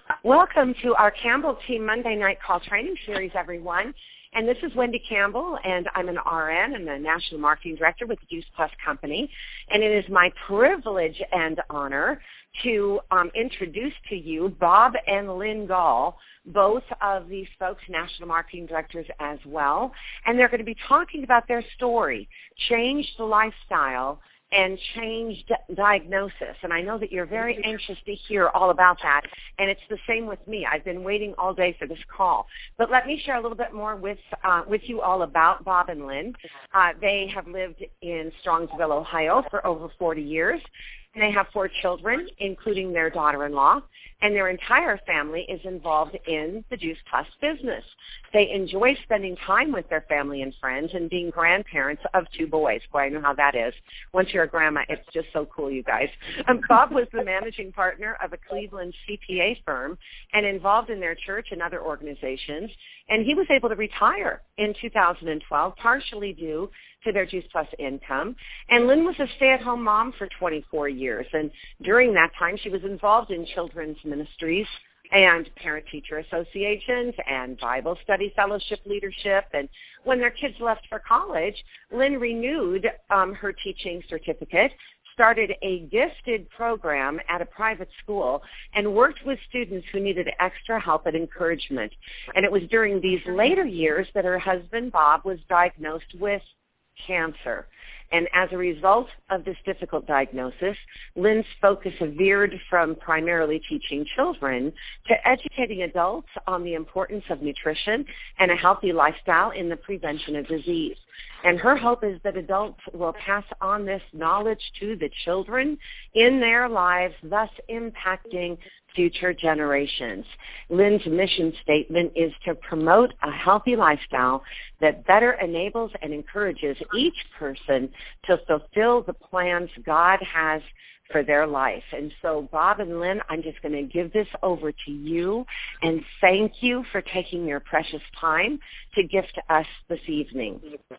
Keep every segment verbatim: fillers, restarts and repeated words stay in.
Welcome to our Campbell Team Monday Night Call Training Series, everyone. And this is Wendy Campbell, and I'm an R N and the National Marketing Director with the Juice Plus Company. And it is my privilege and honor to um, introduce to you Bob and Lynn Gall, both of these folks, National Marketing Directors as well. And they're going to be talking about their story, Changed Lifestyle and Changed Diagnosis. And I know that you're very anxious to hear all about that, and it's the same with me. I've been waiting all day for this call. But let me share a little bit more with uh, with you all about Bob and Lynn. Uh, they have lived in Strongsville, Ohio for over forty years. And they have four children, including their daughter-in-law, and their entire family is involved in the Juice Plus business. They enjoy spending time with their family and friends and being grandparents of two boys. Boy, I know how that is. Once you're a grandma, it's just so cool, you guys. Um, Bob was the managing partner of a Cleveland C P A firm and involved in their church and other organizations, and he was able to retire in two thousand twelve, partially due to their Juice Plus income. And Lynn was a stay-at-home mom for twenty-four years, and during that time she was involved in children's ministries and parent-teacher associations and Bible study fellowship leadership. And when their kids left for college, Lynn renewed um, her teaching certificate, started a gifted program at a private school, and worked with students who needed extra help and encouragement. And it was during these later years that her husband, Bob, was diagnosed with cancer. And as a result of this difficult diagnosis, Lynn's focus veered from primarily teaching children to educating adults on the importance of nutrition and a healthy lifestyle in the prevention of disease. And her hope is that adults will pass on this knowledge to the children in their lives, thus impacting future generations. Lynn's mission statement is to promote a healthy lifestyle that better enables and encourages each person to fulfill the plans God has for their life. And so, Bob and Lynn, I'm just going to give this over to you, and thank you for taking your precious time to gift us this evening.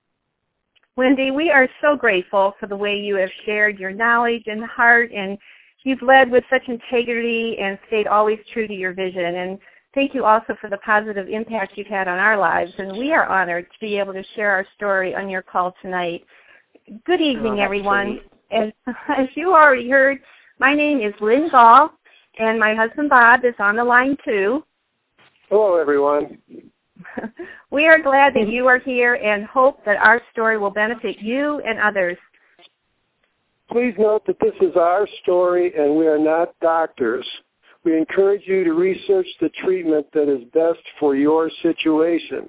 Wendy, we are so grateful for the way you have shared your knowledge and heart, and you've led with such integrity and stayed always true to your vision. And thank you also for the positive impact you've had on our lives. And we are honored to be able to share our story on your call tonight. Good evening, oh, everyone. As, as you already heard, my name is Lynn Gall, and my husband Bob is on the line too. Hello, everyone. We are glad that you are here and hope that our story will benefit you and others. Please note that this is our story and we are not doctors. We encourage you to research the treatment that is best for your situation.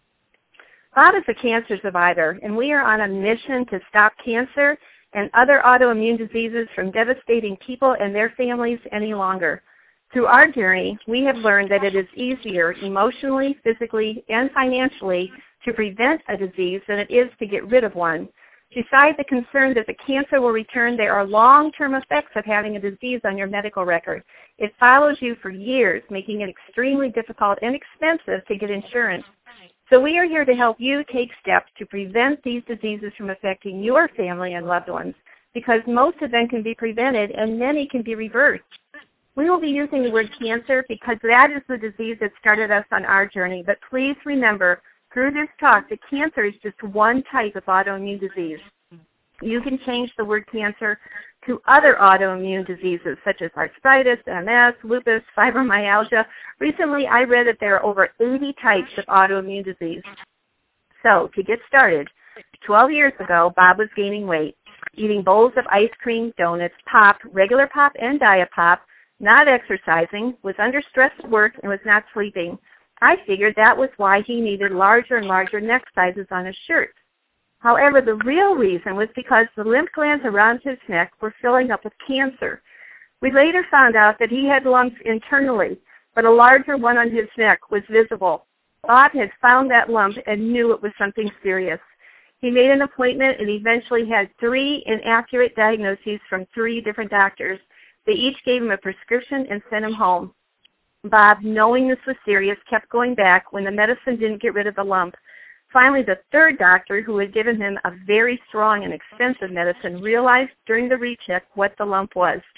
Bob is a cancer survivor, and we are on a mission to stop cancer and other autoimmune diseases from devastating people and their families any longer. Through our journey, we have learned that it is easier emotionally, physically, and financially to prevent a disease than it is to get rid of one. Besides the concern that the cancer will return, there are long-term effects of having a disease on your medical record. It follows you for years, making it extremely difficult and expensive to get insurance. So we are here to help you take steps to prevent these diseases from affecting your family and loved ones, because most of them can be prevented and many can be reversed. We will be using the word cancer because that is the disease that started us on our journey, but please remember, through this talk, that cancer is just one type of autoimmune disease. You can change the word cancer to other autoimmune diseases such as arthritis, M S, lupus, fibromyalgia. Recently, I read that there are over eighty types of autoimmune disease. So, to get started, twelve years ago, Bob was gaining weight, eating bowls of ice cream, donuts, pop, regular pop, and diet pop, not exercising, was under stress at work, and was not sleeping. I figured that was why he needed larger and larger neck sizes on his shirt. However, the real reason was because the lymph glands around his neck were filling up with cancer. We later found out that he had lumps internally, but a larger one on his neck was visible. Bob had found that lump and knew it was something serious. He made an appointment and eventually had three inaccurate diagnoses from three different doctors. They each gave him a prescription and sent him home. Bob, knowing this was serious, kept going back when the medicine didn't get rid of the lump. Finally, the third doctor, who had given him a very strong and expensive medicine, realized during the recheck what the lump was.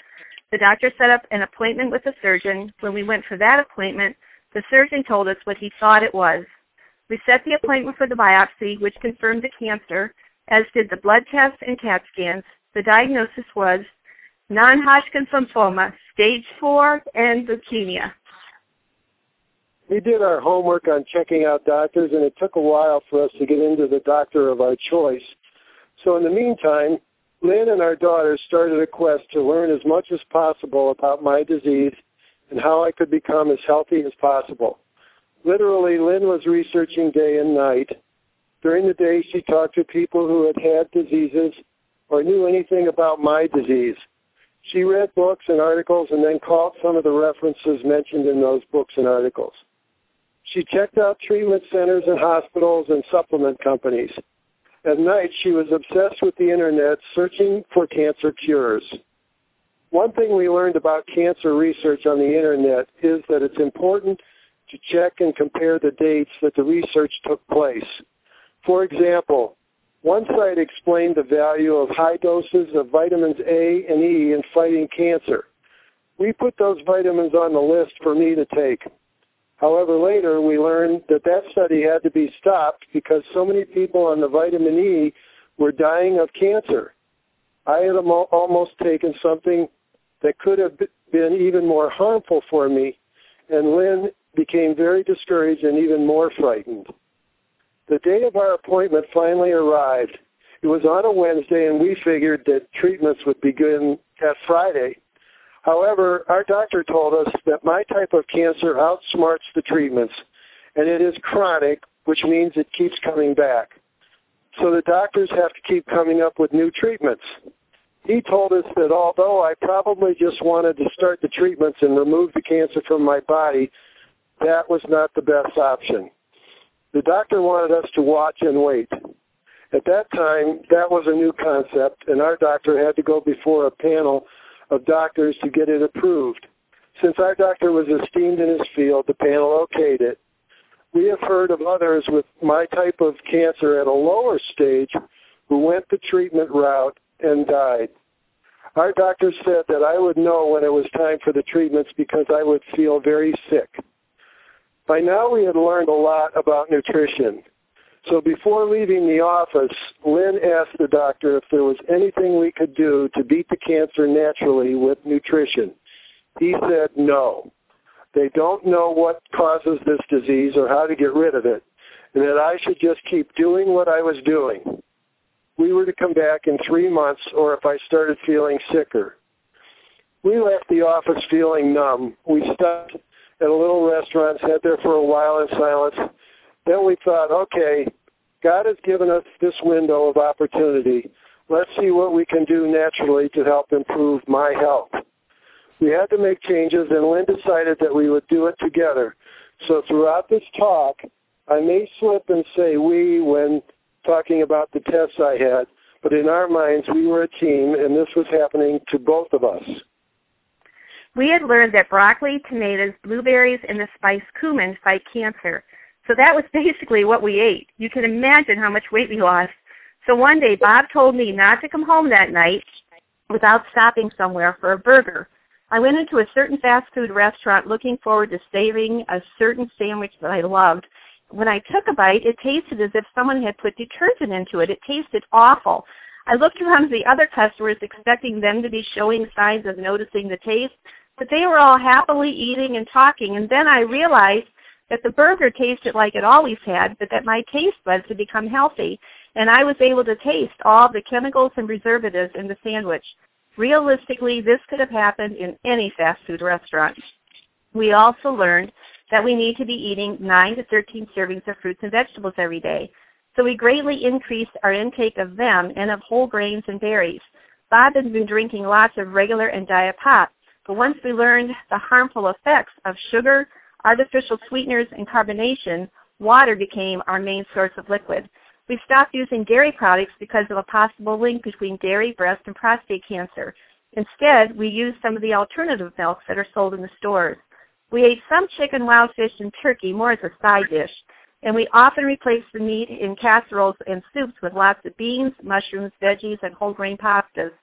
The doctor set up an appointment with the surgeon. When we went for that appointment, the surgeon told us what he thought it was. We set the appointment for the biopsy, which confirmed the cancer, as did the blood tests and CAT scans. The diagnosis was non-Hodgkin's lymphoma, stage four, and leukemia. We did our homework on checking out doctors, and it took a while for us to get into the doctor of our choice. So in the meantime, Lynn and our daughter started a quest to learn as much as possible about my disease and how I could become as healthy as possible. Literally, Lynn was researching day and night. During the day, she talked to people who had had diseases or knew anything about my disease. She read books and articles and then called some of the references mentioned in those books and articles. She checked out treatment centers and hospitals and supplement companies. At night, she was obsessed with the Internet, searching for cancer cures. One thing we learned about cancer research on the Internet is that it's important to check and compare the dates that the research took place. For example, one site explained the value of high doses of vitamins A and E in fighting cancer. We put those vitamins on the list for me to take. However, later we learned that that study had to be stopped because so many people on the vitamin E were dying of cancer. I had almost taken something that could have been even more harmful for me, and Lynn became very discouraged and even more frightened. The day of our appointment finally arrived. It was on a Wednesday, and we figured that treatments would begin that Friday. However, our doctor told us that my type of cancer outsmarts the treatments, and it is chronic, which means it keeps coming back. So the doctors have to keep coming up with new treatments. He told us that although I probably just wanted to start the treatments and remove the cancer from my body, that was not the best option. The doctor wanted us to watch and wait. At that time, that was a new concept, and our doctor had to go before a panel of doctors to get it approved. Since our doctor was esteemed in his field, the panel okayed it. We have heard of others with my type of cancer at a lower stage who went the treatment route and died. Our doctor said that I would know when it was time for the treatments because I would feel very sick. By now we had learned a lot about nutrition. So before leaving the office, Lynn asked the doctor if there was anything we could do to beat the cancer naturally with nutrition. He said no. They don't know what causes this disease or how to get rid of it, and that I should just keep doing what I was doing. We were to come back in three months or if I started feeling sicker. We left the office feeling numb. We stopped at a little restaurant, sat there for a while in silence. Then we thought, okay, God has given us this window of opportunity. Let's see what we can do naturally to help improve my health. We had to make changes, and Lynn decided that we would do it together. So throughout this talk, I may slip and say we when talking about the tests I had, but in our minds, we were a team, and this was happening to both of us. We had learned that broccoli, tomatoes, blueberries, and the spice cumin fight cancer. So that was basically what we ate. You can imagine how much weight we lost. So one day, Bob told me not to come home that night without stopping somewhere for a burger. I went into a certain fast food restaurant looking forward to savoring a certain sandwich that I loved. When I took a bite, it tasted as if someone had put detergent into it. It tasted awful. I looked around at the other customers expecting them to be showing signs of noticing the taste, but they were all happily eating and talking, and then I realized that the burger tasted like it always had, but that my taste buds had become healthy, and I was able to taste all the chemicals and preservatives in the sandwich. Realistically, this could have happened in any fast food restaurant. We also learned that we need to be eating nine to thirteen servings of fruits and vegetables every day, so we greatly increased our intake of them and of whole grains and berries. Bob had been drinking lots of regular and diet pop, but once we learned the harmful effects of sugar, artificial sweeteners, and carbonation, water became our main source of liquid. We stopped using dairy products because of a possible link between dairy, breast, and prostate cancer. Instead, we used some of the alternative milks that are sold in the stores. We ate some chicken, wild fish, and turkey more as a side dish, and we often replaced the meat in casseroles and soups with lots of beans, mushrooms, veggies, and whole grain pastas.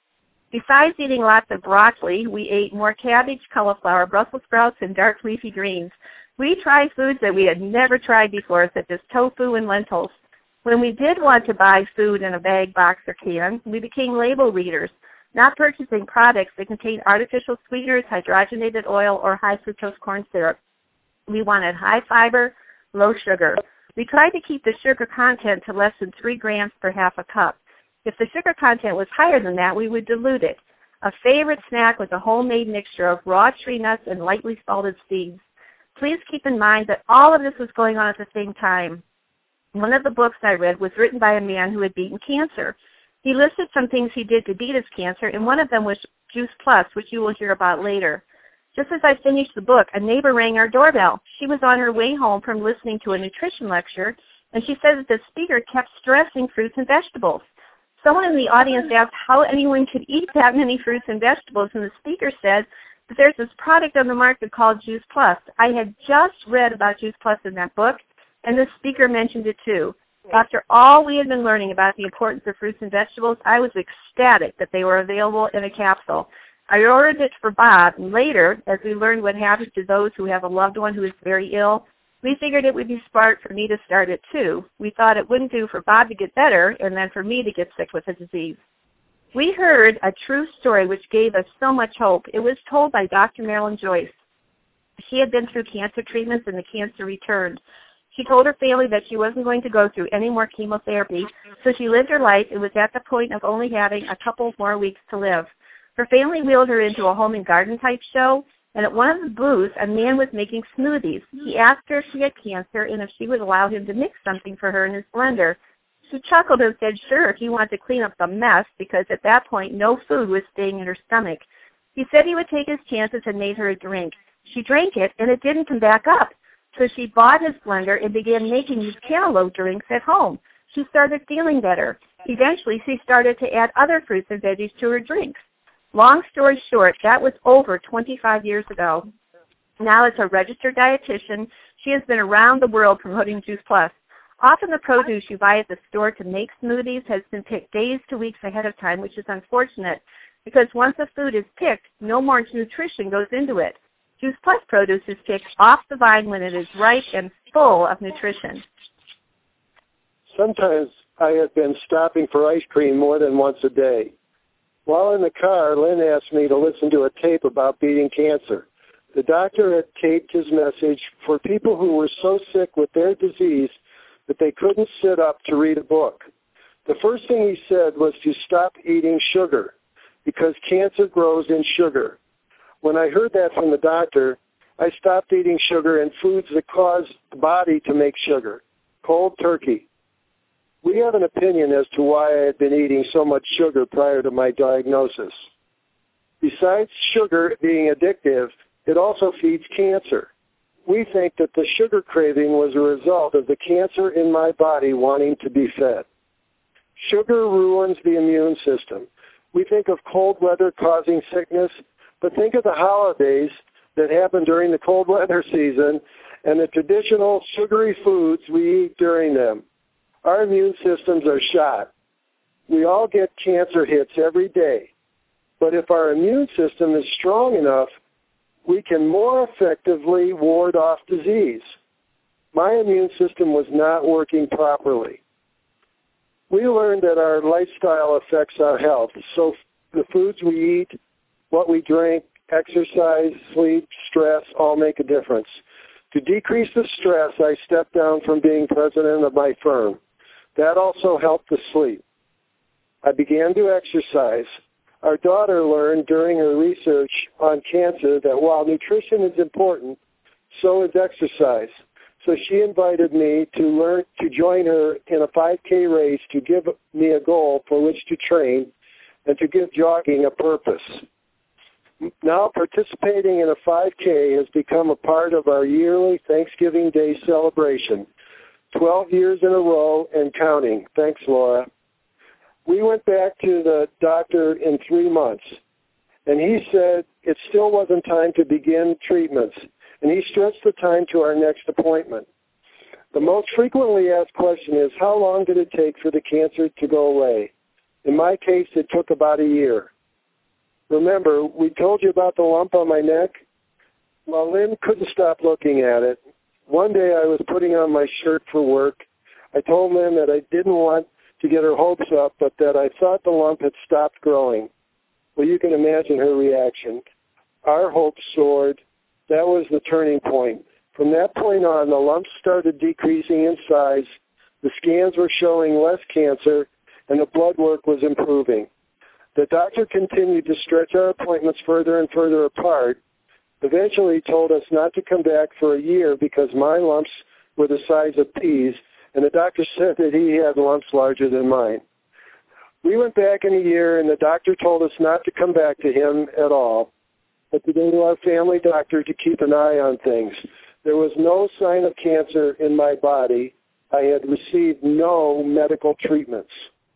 Besides eating lots of broccoli, we ate more cabbage, cauliflower, Brussels sprouts, and dark leafy greens. We tried foods that we had never tried before, such as tofu and lentils. When we did want to buy food in a bag, box, or can, we became label readers, not purchasing products that contain artificial sweeteners, hydrogenated oil, or high fructose corn syrup. We wanted high fiber, low sugar. We tried to keep the sugar content to less than three grams per half a cup. If the sugar content was higher than that, we would dilute it. A favorite snack was a homemade mixture of raw tree nuts and lightly salted seeds. Please keep in mind that all of this was going on at the same time. One of the books I read was written by a man who had beaten cancer. He listed some things he did to beat his cancer, and one of them was Juice Plus, which you will hear about later. Just as I finished the book, a neighbor rang our doorbell. She was on her way home from listening to a nutrition lecture, and she said that the speaker kept stressing fruits and vegetables. Someone in the audience asked how anyone could eat that many fruits and vegetables, and the speaker said that there's this product on the market called Juice Plus. I had just read about Juice Plus in that book, and the speaker mentioned it too. After all we had been learning about the importance of fruits and vegetables, I was ecstatic that they were available in a capsule. I ordered it for Bob, and later, as we learned what happens to those who have a loved one who is very ill, we figured it would be smart for me to start it too. We thought it wouldn't do for Bob to get better and then for me to get sick with the disease. We heard a true story which gave us so much hope. It was told by Doctor Marilyn Joyce. She had been through cancer treatments and the cancer returned. She told her family that she wasn't going to go through any more chemotherapy, so she lived her life and was at the point of only having a couple more weeks to live. Her family wheeled her into a home and garden type show, and at one of the booths, a man was making smoothies. He asked her if she had cancer and if she would allow him to mix something for her in his blender. She chuckled and said sure if he wanted to clean up the mess, because at that point no food was staying in her stomach. He said he would take his chances and made her a drink. She drank it, and it didn't come back up. So she bought his blender and began making these cantaloupe drinks at home. She started feeling better. Eventually, she started to add other fruits and veggies to her drinks. Long story short, that was over twenty-five years ago. Now as a registered dietitian, she has been around the world promoting Juice Plus. Often the produce you buy at the store to make smoothies has been picked days to weeks ahead of time, which is unfortunate, because once a food is picked, no more nutrition goes into it. Juice Plus produce is picked off the vine when it is ripe and full of nutrition. Sometimes I have been stopping for ice cream more than once a day. While in the car, Lynn asked me to listen to a tape about beating cancer. The doctor had taped his message for people who were so sick with their disease that they couldn't sit up to read a book. The first thing he said was to stop eating sugar, because cancer grows in sugar. When I heard that from the doctor, I stopped eating sugar and foods that cause the body to make sugar, cold turkey. We have an opinion as to why I had been eating so much sugar prior to my diagnosis. Besides sugar being addictive, it also feeds cancer. We think that the sugar craving was a result of the cancer in my body wanting to be fed. Sugar ruins the immune system. We think of cold weather causing sickness, but think of the holidays that happen during the cold weather season and the traditional sugary foods we eat during them. Our immune systems are shot. We all get cancer hits every day. But if our immune system is strong enough, we can more effectively ward off disease. My immune system was not working properly. We learned that our lifestyle affects our health, so the foods we eat, what we drink, exercise, sleep, stress, all make a difference. To decrease the stress, I stepped down from being president of my firm. That also helped the sleep. I began to exercise. Our daughter learned during her research on cancer that while nutrition is important, so is exercise. So she invited me to learn to join her in a five K race to give me a goal for which to train and to give jogging a purpose. Now participating in a five K has become a part of our yearly Thanksgiving Day celebration. Twelve years in a row and counting. Thanks, Laura. We went back to the doctor in three months, and he said it still wasn't time to begin treatments, and he stretched the time to our next appointment. The most frequently asked question is, how long did it take for the cancer to go away? In my case, it took about a year. Remember, we told you about the lump on my neck? Well, Lynn couldn't stop looking at it. One day I was putting on my shirt for work. I told Lynn that I didn't want to get her hopes up, but that I thought the lump had stopped growing. Well, you can imagine her reaction. Our hopes soared. That was the turning point. From that point on, the lumps started decreasing in size, the scans were showing less cancer, and the blood work was improving. The doctor continued to stretch our appointments further and further apart. Eventually he told us not to come back for a year because my lumps were the size of peas, and the doctor said that he had lumps larger than mine. We went back in a year, and the doctor told us not to come back to him at all, but to go to our family doctor to keep an eye on things. There was no sign of cancer in my body. I had received no medical treatments.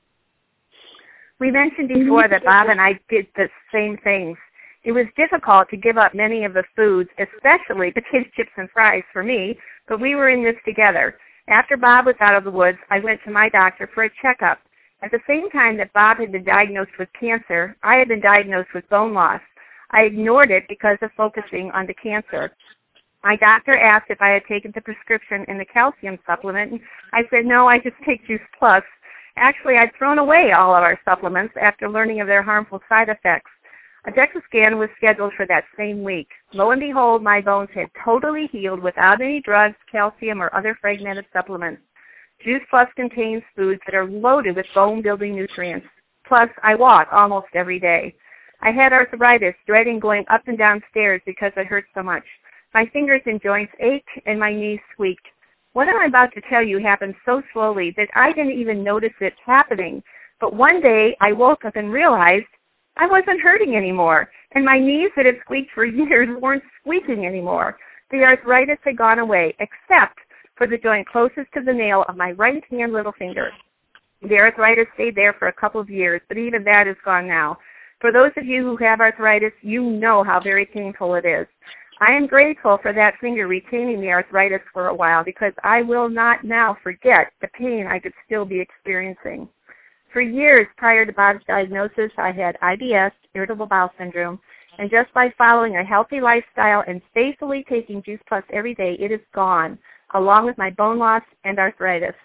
We mentioned before that Bob and I did the same things. It was difficult to give up many of the foods, especially potato chips and fries for me, but we were in this together. After Bob was out of the woods, I went to my doctor for a checkup. At the same time that Bob had been diagnosed with cancer, I had been diagnosed with bone loss. I ignored it because of focusing on the cancer. My doctor asked if I had taken the prescription and the calcium supplement, and I said, no, I just take Juice Plus. Actually, I'd thrown away all of our supplements after learning of their harmful side effects. A DEXA scan was scheduled for that same week. Lo and behold, my bones had totally healed without any drugs, calcium, or other fragmented supplements. Juice Plus contains foods that are loaded with bone-building nutrients. Plus, I walk almost every day. I had arthritis, dreading going up and down stairs because it hurt so much. My fingers and joints ached, and my knees squeaked. What I'm about to tell you happened so slowly that I didn't even notice it happening. But one day, I woke up and realized I wasn't hurting anymore, and my knees that had squeaked for years weren't squeaking anymore. The arthritis had gone away, except for the joint closest to the nail of my right hand little finger. The arthritis stayed there for a couple of years, but even that is gone now. For those of you who have arthritis, you know how very painful it is. I am grateful for that finger retaining the arthritis for a while because I will not now forget the pain I could still be experiencing. For years prior to Bob's diagnosis, I had I B S, irritable bowel syndrome, and just by following a healthy lifestyle and faithfully taking Juice Plus every day, it is gone, along with my bone loss and arthritis.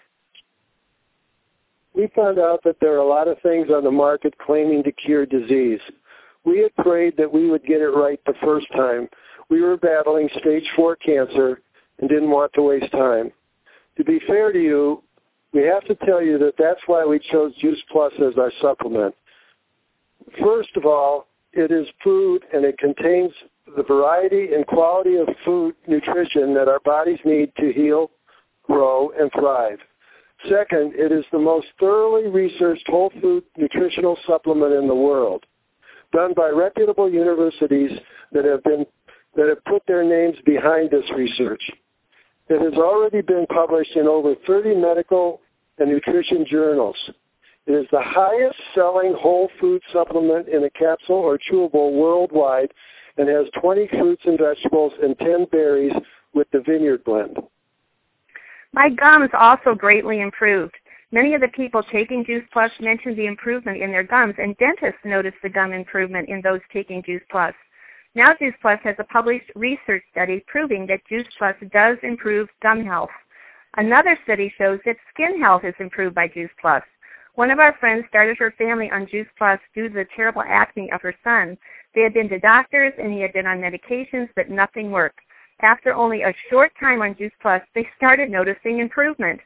We found out that there are a lot of things on the market claiming to cure disease. We had prayed that we would get it right the first time. We were battling stage four cancer and didn't want to waste time. To be fair to you, we have to tell you that that's why we chose Juice Plus as our supplement. First of all, it is food, and it contains the variety and quality of food nutrition that our bodies need to heal, grow, and thrive. Second, it is the most thoroughly researched whole food nutritional supplement in the world, done by reputable universities that have been that have put their names behind this research. It has already been published in over thirty medical and nutrition journals. It is the highest-selling whole food supplement in a capsule or chewable worldwide and has twenty fruits and vegetables and ten berries with the Vineyard Blend. My gums also greatly improved. Many of the people taking Juice Plus mentioned the improvement in their gums, and dentists noticed the gum improvement in those taking Juice Plus. Now Juice Plus has a published research study proving that Juice Plus does improve gum health. Another study shows that skin health is improved by Juice Plus. One of our friends started her family on Juice Plus due to the terrible acne of her son. They had been to doctors and he had been on medications, but nothing worked. After only a short time on Juice Plus, they started noticing improvement.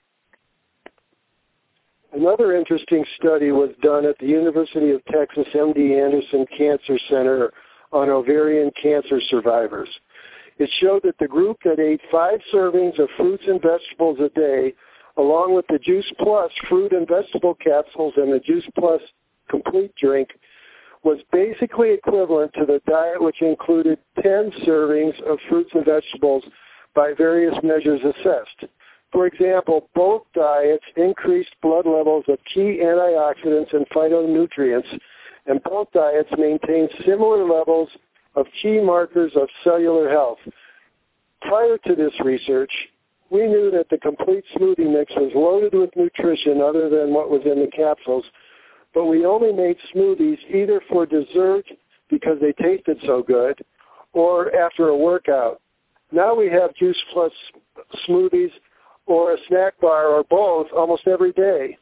Another interesting study was done at the University of Texas M D Anderson Cancer Center on ovarian cancer survivors. It showed that the group that ate five servings of fruits and vegetables a day, along with the Juice Plus fruit and vegetable capsules and the Juice Plus complete drink, was basically equivalent to the diet which included ten servings of fruits and vegetables by various measures assessed. For example, both diets increased blood levels of key antioxidants and phytonutrients, and both diets maintained similar levels of key markers of cellular health. Prior to this research, we knew that the complete smoothie mix was loaded with nutrition other than what was in the capsules, but we only made smoothies either for dessert, because they tasted so good, or after a workout. Now we have Juice Plus smoothies or a snack bar or both almost every day.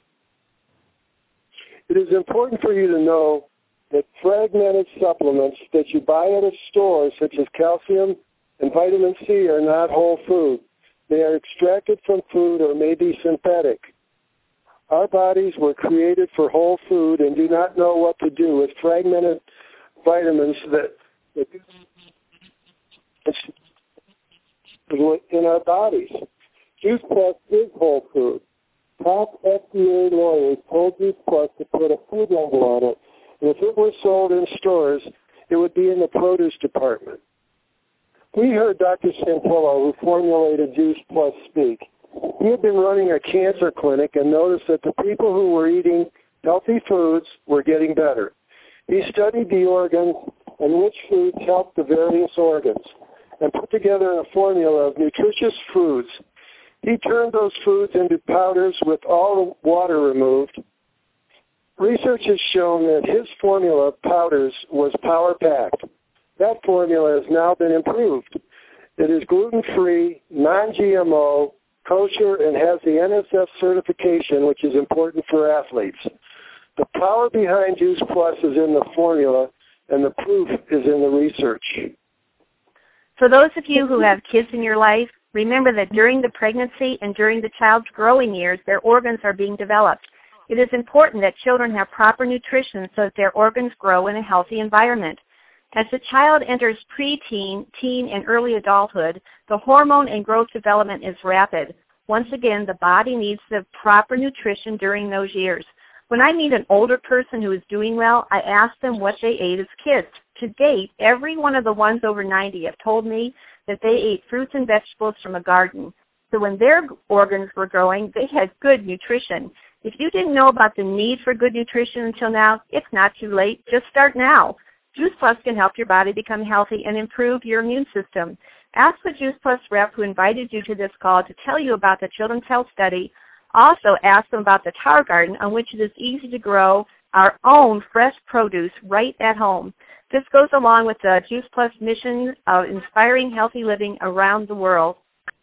It is important for you to know that fragmented supplements that you buy at a store, such as calcium and vitamin C, are not whole food. They are extracted from food or may be synthetic. Our bodies were created for whole food and do not know what to do with fragmented vitamins that, that in our bodies. Juice Plus is whole food. Top F D A lawyers told Juice Plus to put a food label on it, and if it were sold in stores, it would be in the produce department. We heard Doctor Santillo, who formulated Juice Plus, speak. He had been running a cancer clinic and noticed that the people who were eating healthy foods were getting better. He studied the organs and which foods helped the various organs and put together a formula of nutritious foods. He turned those foods into powders with all the water removed. Research has shown that his formula of powders was power-packed. That formula has now been improved. It is gluten-free, non-G M O, kosher, and has the N S F certification, which is important for athletes. The power behind Juice Plus is in the formula, and the proof is in the research. For those of you who have kids in your life, remember that during the pregnancy and during the child's growing years, their organs are being developed. It is important that children have proper nutrition so that their organs grow in a healthy environment. As the child enters preteen, teen, and early adulthood, the hormone and growth development is rapid. Once again, the body needs the proper nutrition during those years. When I meet an older person who is doing well, I ask them what they ate as kids. To date, every one of the ones over ninety have told me that they ate fruits and vegetables from a garden. So when their organs were growing, they had good nutrition. If you didn't know about the need for good nutrition until now, it's not too late. Just start now. Juice Plus can help your body become healthy and improve your immune system. Ask the Juice Plus rep who invited you to this call to tell you about the Children's Health Study. Also, ask them about the Tower Garden, on which it is easy to grow our own fresh produce right at home. This goes along with the Juice Plus mission of inspiring healthy living around the world.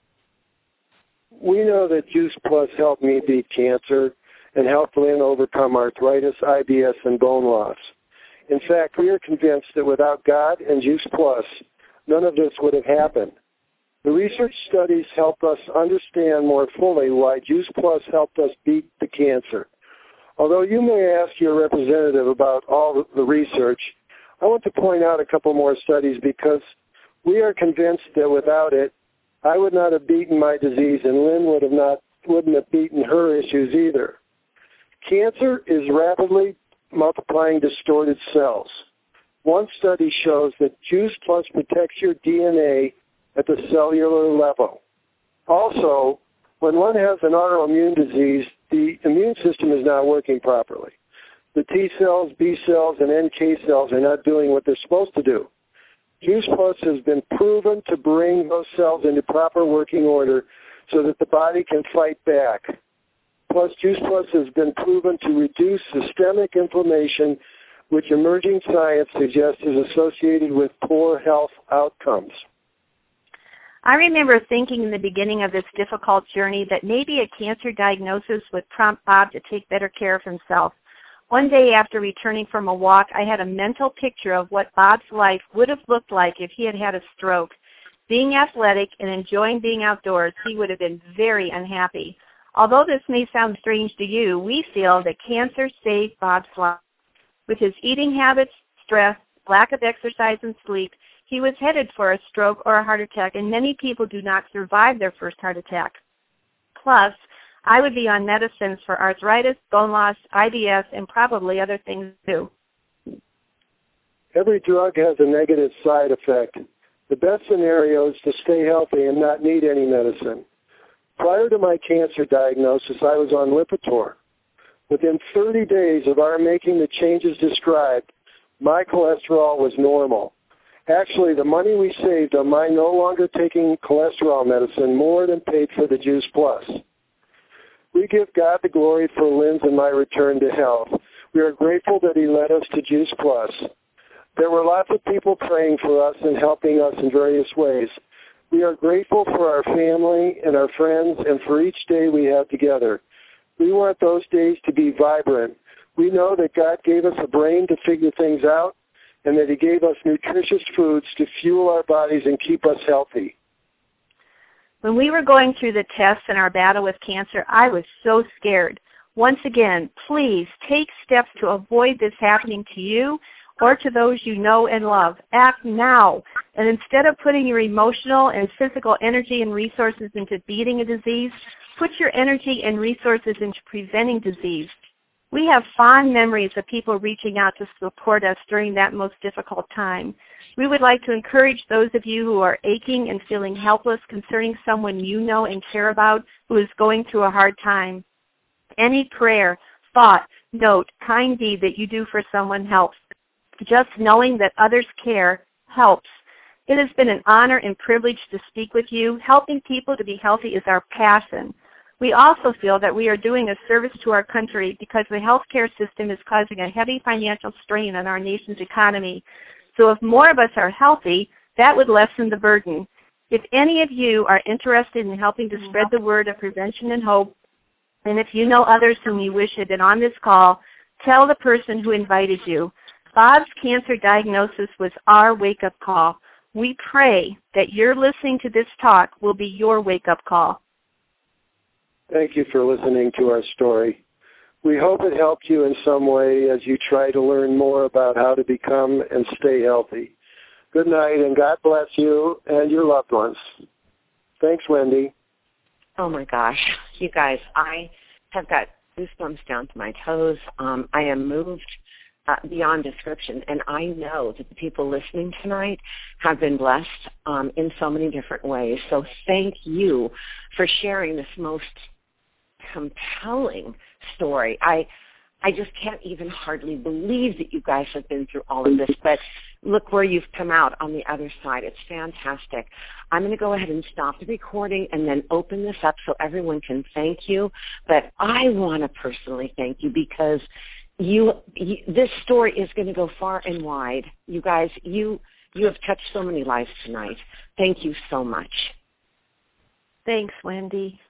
We know that Juice Plus helped me beat cancer and helped Lynn overcome arthritis, I B S, and bone loss. In fact, we are convinced that without God and Juice Plus, none of this would have happened. The research studies help us understand more fully why Juice Plus helped us beat the cancer. Although you may ask your representative about all the research, I want to point out a couple more studies because we are convinced that without it, I would not have beaten my disease and Lynn would have not, wouldn't have beaten her issues either. Cancer is rapidly multiplying distorted cells. One study shows that Juice Plus protects your D N A at the cellular level. Also, when one has an autoimmune disease, the immune system is not working properly. The T cells, B cells, and N K cells are not doing what they're supposed to do. Juice Plus has been proven to bring those cells into proper working order so that the body can fight back. Plus, Juice Plus has been proven to reduce systemic inflammation, which emerging science suggests is associated with poor health outcomes. I remember thinking in the beginning of this difficult journey that maybe a cancer diagnosis would prompt Bob to take better care of himself. One day after returning from a walk, I had a mental picture of what Bob's life would have looked like if he had had a stroke. Being athletic and enjoying being outdoors, he would have been very unhappy. Although this may sound strange to you, we feel that cancer saved Bob's life. With his eating habits, stress, lack of exercise and sleep, he was headed for a stroke or a heart attack, and many people do not survive their first heart attack. Plus, I would be on medicines for arthritis, bone loss, I B S, and probably other things too. Every drug has a negative side effect. The best scenario is to stay healthy and not need any medicine. Prior to my cancer diagnosis, I was on Lipitor. Within thirty days of our making the changes described, my cholesterol was normal. Actually, the money we saved on my no longer taking cholesterol medicine more than paid for the Juice Plus. We give God the glory for Lynn's and my return to health. We are grateful that he led us to Juice Plus. There were lots of people praying for us and helping us in various ways. We are grateful for our family and our friends and for each day we have together. We want those days to be vibrant. We know that God gave us a brain to figure things out and that he gave us nutritious foods to fuel our bodies and keep us healthy. When we were going through the tests in our battle with cancer, I was so scared. Once again, please take steps to avoid this happening to you or to those you know and love. Act now. And instead of putting your emotional and physical energy and resources into beating a disease, put your energy and resources into preventing disease. We have fond memories of people reaching out to support us during that most difficult time. We would like to encourage those of you who are aching and feeling helpless concerning someone you know and care about who is going through a hard time. Any prayer, thought, note, kind deed that you do for someone helps. Just knowing that others care helps. It has been an honor and privilege to speak with you. Helping people to be healthy is our passion. We also feel that we are doing a service to our country because the healthcare system is causing a heavy financial strain on our nation's economy. So if more of us are healthy, that would lessen the burden. If any of you are interested in helping to spread the word of prevention and hope, and if you know others whom you wish had been on this call, tell the person who invited you. Bob's cancer diagnosis was our wake-up call. We pray that your listening to this talk will be your wake-up call. Thank you for listening to our story. We hope it helped you in some way as you try to learn more about how to become and stay healthy. Good night, and God bless you and your loved ones. Thanks, Wendy. Oh, my gosh. You guys, I have got goosebumps down to my toes. Um, I am moved uh, beyond description, and I know that the people listening tonight have been blessed um, in so many different ways. So thank you for sharing this most compelling story. I I just can't even hardly believe that you guys have been through all of this, but look where you've come out on the other side. It's fantastic. I'm going to go ahead and stop the recording and then open this up so everyone can thank you, but I want to personally thank you because you, you this story is going to go far and wide. You guys, you you have touched so many lives tonight. Thank you so much. Thanks, Wendy.